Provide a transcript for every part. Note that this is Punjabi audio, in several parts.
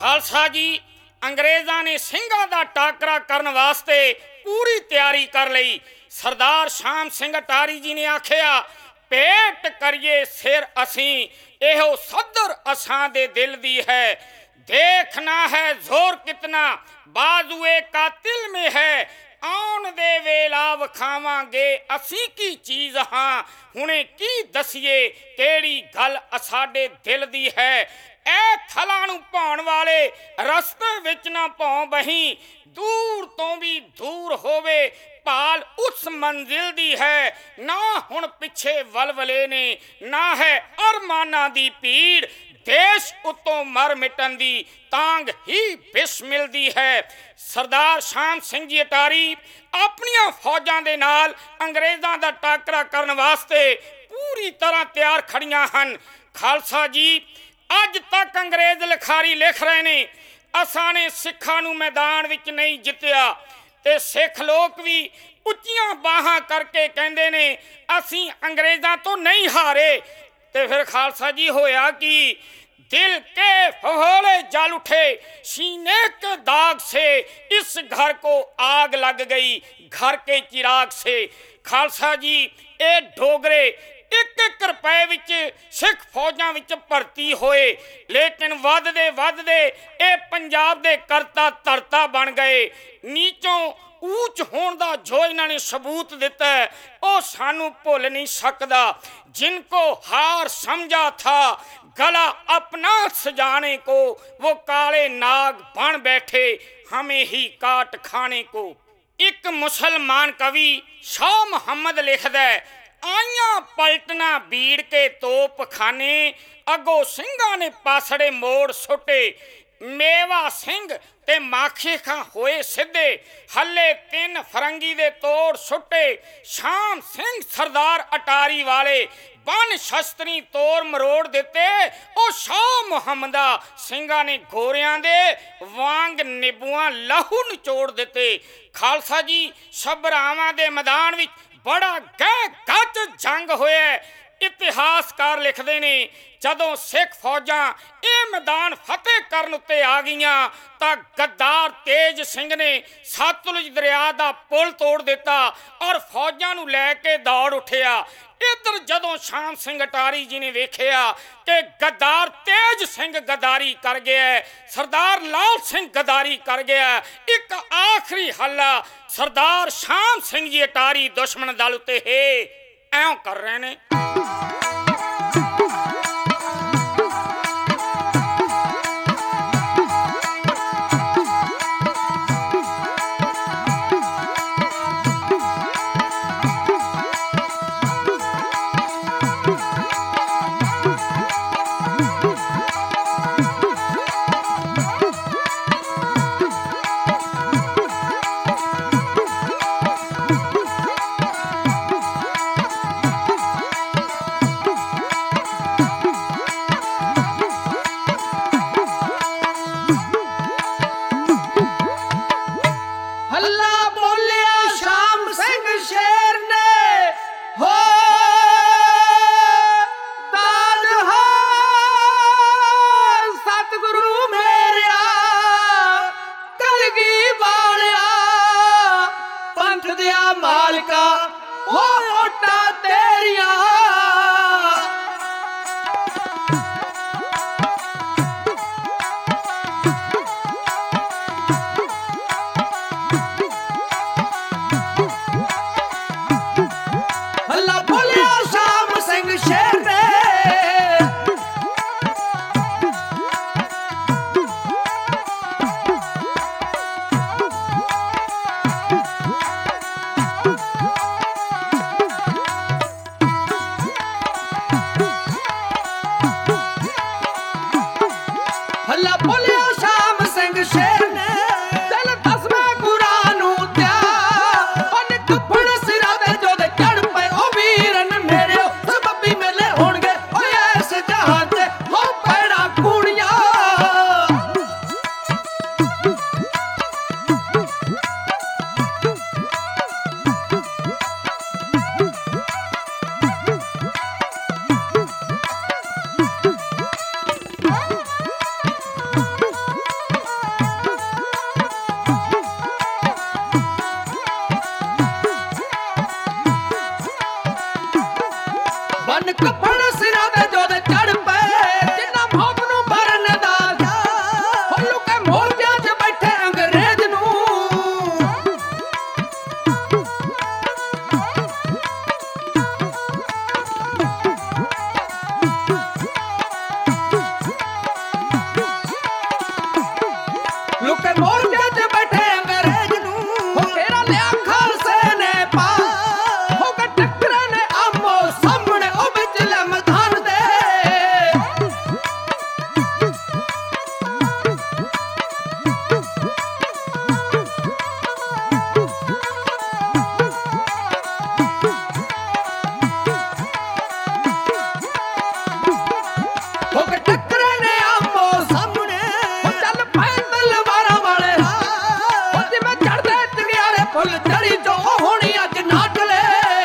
ਖਾਲਸਾ ਜੀ ਅੰਗਰੇਜ਼ਾਂ ਨੇ ਸਿੰਘਾਂ ਦਾ ਟਾਕਰਾ ਕਰਨ ਵਾਸਤੇ ਪੂਰੀ ਤਿਆਰੀ ਕਰ ਲਈ। ਸਰਦਾਰ ਸ਼ਾਮ ਸਿੰਘ ਅਟਾਰੀ ਜੀ ਨੇ ਆਖਿਆ, ਭੇਟ ਕਰੀਏ ਸਿਰ ਅਸੀਂ, ਇਹੋ ਸਦਰ ਅਸਾਂ ਦੇ ਦਿਲ ਦੀ ਹੈ। ਦੇਖਣਾ ਹੈ ਜ਼ੋਰ ਕਿਤਨਾ ਬਾਜ਼ੂਏ ਕਾਤਿਲ ਮੇ ਹੈ, ਆਉਣ ਦੇ ਵੇਲਾ ਵਿਖਾਵਾਂਗੇ ਅਸੀਂ ਕੀ ਚੀਜ਼ ਹਾਂ। ਹੁਣੇ ਕੀ ਦਸੀਏ ਕਿਹੜੀ ਗੱਲ ਸਾਡੇ ਦਿਲ ਦੀ ਹੈ। ਇਹ ਥਲਾਂ ਨੂੰ ਪਾਉਣ ਵਾਲੇ ਰਸਤੇ ਵਿੱਚ ਨਾ ਭੌਂ ਬਹੀਂ, ਦੂਰ ਤੋਂ ਵੀ ਦੂਰ ਹੋਵੇ ਭਾਲ ਉਸ ਮੰਜ਼ਿਲ ਦੀ ਹੈ। ਨਾ ਹੁਣ ਪਿੱਛੇ ਵਲਵਲੇ ਨੇ, ਨਾ ਹੈ ਅਰਮਾਨਾਂ ਦੀ ਭੀੜ, ਦੇਸ਼ ਉੱਤੋਂ ਮਰ ਮਿਟਣ ਦੀ ਤਾਂਗ ਹੀ ਬਿਸ ਮਿਲਦੀ ਹੈ। ਸਰਦਾਰ ਸ਼ਾਮ ਸਿੰਘ ਜੀ ਅਟਾਰੀ ਆਪਣੀਆਂ ਫੌਜਾਂ ਦੇ ਨਾਲ ਅੰਗਰੇਜ਼ਾਂ ਦਾ ਟਾਕਰਾ ਕਰਨ ਵਾਸਤੇ ਪੂਰੀ ਤਰ੍ਹਾਂ ਤਿਆਰ ਖੜੀਆਂ ਹਨ। ਖਾਲਸਾ ਜੀ ਅੱਜ ਤੱਕ ਅੰਗਰੇਜ਼ ਲਿਖਾਰੀ ਲਿਖ ਰਹੇ ਨੇ, ਅਸਾਂ ਨੇ ਸਿੱਖਾਂ ਨੂੰ ਮੈਦਾਨ ਵਿੱਚ ਨਹੀਂ ਜਿੱਤਿਆ, ਤੇ ਸਿੱਖ ਲੋਕ ਵੀ ਉੱਚੀਆਂ ਬਾਹਾਂ ਕਰਕੇ ਕਹਿੰਦੇ ਨੇ ਅਸੀਂ ਅੰਗਰੇਜ਼ਾਂ ਤੋਂ ਨਹੀਂ ਹਾਰੇ। ਤੇ ਫਿਰ ਖਾਲਸਾ जी होया कि दिल के फहोले जल उठे, सीने के दाग से इस घर को आग लग गई, घर के चिराग से। खालसा जी ये डोगरे एक रुपए विच सिख फौजां विच भर्ती होए, लेकिन वधदे वधदे ये पंजाब दे करता धरता बन गए। नीचों ऊच होने का जो इन्होंने सबूत दिता है वो सानू भुल नहीं सकता। जिनको हार समझा था गला अपना सजाने को, वो काले नाग बन बैठे हमें ही काट खाने को। एक मुसलमान कवि शाह मुहम्मद लिखदा है, आइयां पलटना बीड़ के तोप खाने, अगो सिंघां ने पासड़े मोड़ सुटे। मेवा सिंह ते माखी खां होए सिद्धे, हले तीन फरंगी दे तोड़ सुटे। शाम सिंह सरदार अटारी वाले बन शस्त्री तोड़ मरोड़ दिते। ओ शाह मुहम्मदा सिंघां ने गोरियां दे वांग निबुआं लहू निचोड़ दिते। खालसा जी सबरावां दे मैदान विच बड़ा गह गच जंग होया। इतिहासकार लिखते ने जदों सिख फौजां ये मैदान फतेह करन उत्ते आ गईयां तां गद्दार तेज सिंह ने सतलुज दरिया दा पुल तोड़ दिता और फौजां नूं लैके दौड़ उठिया। इधर जदों शाम सिंह अटारी जी ने वेखिया कि गद्दार तेज सिंह गद्दारी कर गया, सरदार लाल सिंह गद्दारी कर गया, एक आखिरी हल्ला सरदार शाम सिंह जी अटारी दुश्मन दल उत्ते है ऐं कर रहे ने। ਲੋਕੇ ਮੋਰਚੇ 'ਚ ਬੈਠੇ ਅੰਗਰੇਜ਼ ਨੂੰ ਹੋ ਘੇਰਾ ਲਿਆ ਖਾਲਸੇ ਨੇ ਪਾ ਹੋ ਕੇ ਟੱਕਰੇ ਨੇ ਆਮੋ ਸਾਹਮਣੇ ਉਹ ਵਿਚਲੇ ਮੈਦਾਨ ਦੇ ਹੋ ਕੇ ਟੱਕਰੇ ਨੇ ਆਮੋ ਸਾਹਮਣੇ ਹੋ ਚੱਲ ਪੈ ਤਲਵਾਰਾਂ ਵਾਲੇ ਹੋ ਜਿਵੇਂ ਚੜਦੇ ਚੰਗਿਆੜੇ ਫੁੱਲ ਚੜੀ ਜੋ ਹੋਣੀ ਅੱਜ ਨਾਟਲੇ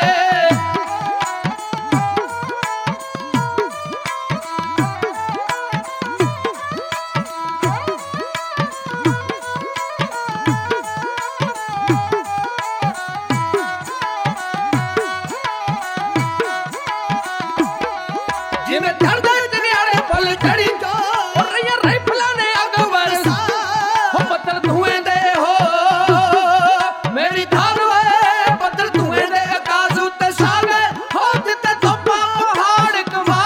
ਜਿਵੇਂ ਚੜਦੇ ਚੰਗਿਆੜੇ ਫੁੱਲ ਚੜੀ ਜੋ ਰਈਆਂ ਰਾਈਫਲਾਂ ਨੇ ਅੱਗ ਵਰਸਾ ਹੋ ਬੱਦਲ ਧੂਏ ਦੇ ਹੋ ਮੇਰੀ ਧਾਰ ਵੇ ਬੱਦਲ ਧੂਏ ਦੇ ਆਕਾਸ਼ ਉੱਤੇ ਛਾ ਗਏ ਹੋ ਜਿੱਤੇ ਧੋਪਾਂ ਪਹਾੜ ਕਮਾ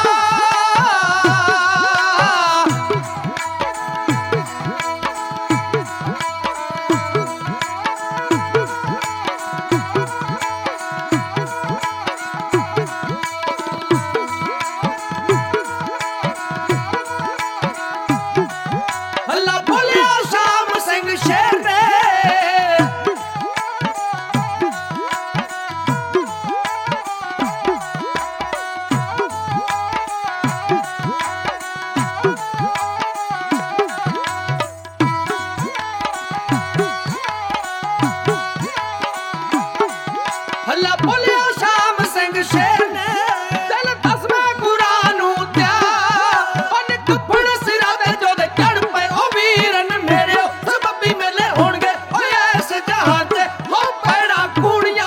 ਹੱਲਾ ਬੋਲਿਆ ਸ਼ਾਮ ਸਿੰਘ ਸ਼ੇਰ ਨੇ ਹੱਲਾ ਬੋਲਿਆ ਸ਼ਾਮ ਸਿੰਘ ਸ਼ੇਰ ਨੇ ਦਿਲ ਦਸਵੇਂ ਗੁਰਾਂ ਨੂੰ ਦਿਆ ਉਹਨੇ ਕੱਪੜ ਸਿਰਾਂ ਦੇ ਜੋਦੇ ਚੜ ਪਏ ਉਹ ਵੀਰਨ ਮੇਰੇ ਸਬੱਬੀ ਮੇਲੇ ਹੋਣਗੇ ਓਏ ਇਸ ਜਹਾਨ ਤੇ ਹੋ ਪੈਣਾ ਕੁੜੀਆਂ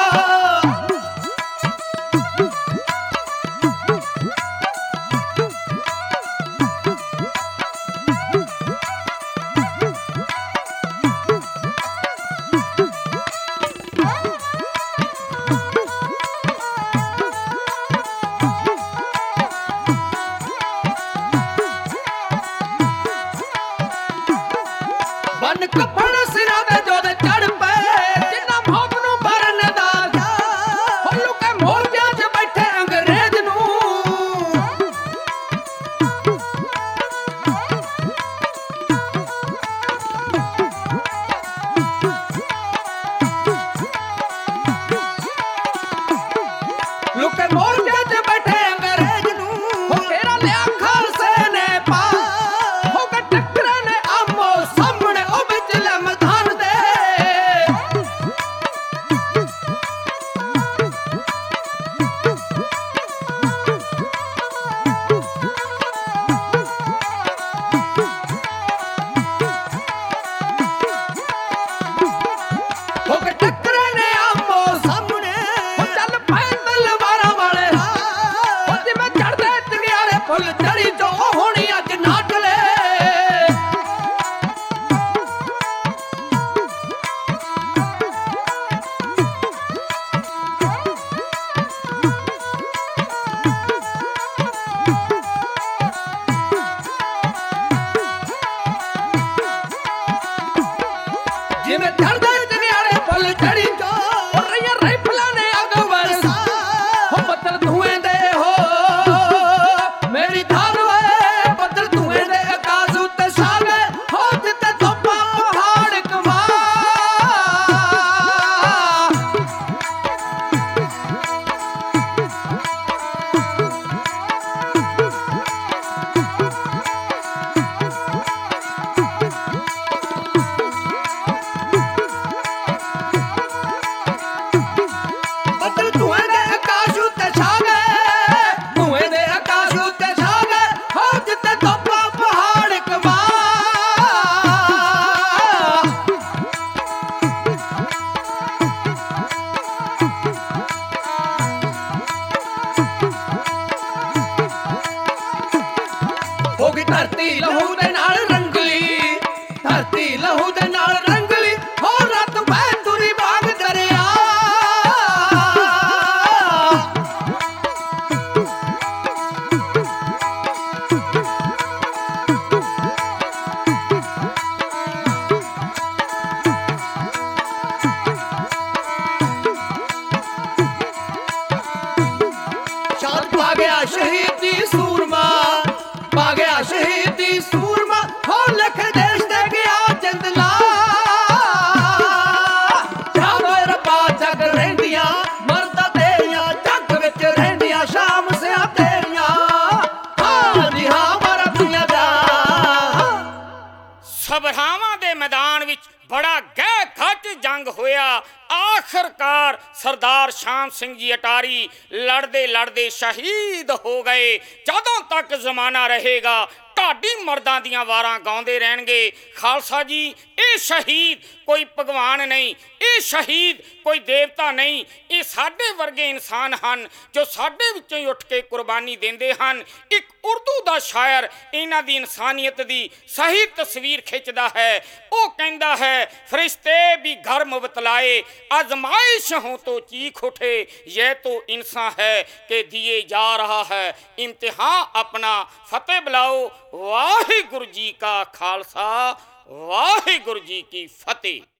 ਬਨ ਕੱਪੜ ਸਿਰਾਂ ਦੇ ਜੋਦੇ ਚੜ ਪਏ ਜਿੰਨਾ ਮੌਤ ਨੂੰ ਮਰਨ ਦਾ ਹੋ ਲੁਕੇ ਮੋਰਚਿਆਂ 'ਚ ਬੈਠੇ ਅੰਗਰੇਜ਼ ਨੂੰ ਲੁਕੇ ਮੋਰਚੇ 'ਚ ਬੈਠੇ ਅੰਗਰੇਜ਼ ਨੂੰ ਹੋ ਘੇਰਾ ਲਿਆ ਖਾਲਸੇ ਨੇ ਪਾ ਹੋ ਕੇ ਟੱਕਰੇ ਨੇ ਆਮੋ ਸਾਹਮਣੇ ਉਹ ਵਿਚਲੇ ਮੈਦਾਨ ਦੇ ਹੋ ਕੇ ਟੱਕਰੇ ਨੇ ਆਮੋ ਸਾਹਮਣੇ ਹੋ ਚੱਲ ਪੈ ਤਲਵਾਰਾਂ ਵਾਲੇ ਹੋ ਜਿਵੇਂ ਚੜਦੇ ਚੰਗਿਆੜੇ ਫੁੱਲ ਚੜੀ ਜੋ ਹੋਣੀ ਅੱਜ ਨਾਟਲੇ ਜਿਵੇਂ ਚੜਦੇ ਚੰਗਿਆੜੇ ਫੁੱਲ ਚੜੀ ਜੋ ਰਈਆਂ ਰਾਈਫਲਾਂ ਨੇ ਅੱਗ ਵਰਸਾ ਹੋ ਬੱਦਲ ਧੂਏ ਦੇ ਹੋ ਮੇਰੀ ਧਾਰ ਵੇ ਬੱਦਲ ਧੂਏ ਦੇ ਆਕਾਸ਼ ਉੱਤੇ ਛਾ ਗਏ ਹੋ ਜਿੱਤੇ ਧੋਪਾਂ ਪਹਾੜ ਕਮਾ ਘਬਰਾਵਾਂ ਦੇ ਮੈਦਾਨ ਵਿੱਚ ਬੜਾ ਗਹਿ ਗੱਜ ਜੰਗ ਹੋਇਆ। ਆਖਰਕਾਰ ਸਰਦਾਰ ਸ਼ਾਮ ਸਿੰਘ ਜੀ ਅਟਾਰੀ ਲੜਦੇ ਲੜਦੇ ਸ਼ਹੀਦ ਹੋ ਗਏ। ਜਦੋਂ ਤੱਕ ਜ਼ਮਾਨਾ ਰਹੇਗਾ ਢਾਡੀ ਮਰਦਾਂ ਦੀਆਂ ਵਾਰਾਂ ਗਾਉਂਦੇ ਰਹਿਣਗੇ। ਖਾਲਸਾ ਜੀ, ਇਹ ਸ਼ਹੀਦ ਕੋਈ ਭਗਵਾਨ ਨਹੀਂ, ਇਹ ਸ਼ਹੀਦ ਕੋਈ ਦੇਵਤਾ ਨਹੀਂ, ਇਹ ਸਾਡੇ ਵਰਗੇ ਇਨਸਾਨ ਹਨ ਜੋ ਸਾਡੇ ਵਿੱਚੋਂ ਹੀ ਉੱਠ ਕੇ ਕੁਰਬਾਨੀ ਦਿੰਦੇ ਹਨ। ਇੱਕ ਉਰਦੂ ਦਾ ਸ਼ਾਇਰ ਇਹਨਾਂ ਦੀ ਇਨਸਾਨੀਅਤ ਦੀ ਸਹੀ ਤਸਵੀਰ ਖਿੱਚਦਾ ਹੈ। ਉਹ ਕਹਿੰਦਾ ਹੈ, फरिश्ते भी घर मुबतलाए आजमाइश हो तो चीख उठे, यह तो इंसान है कि दिए जा रहा है इम्तिहान अपना, फतेह बुलाओ वाहिगुरु जी का खालसा वाहिगुरु जी की फतेह।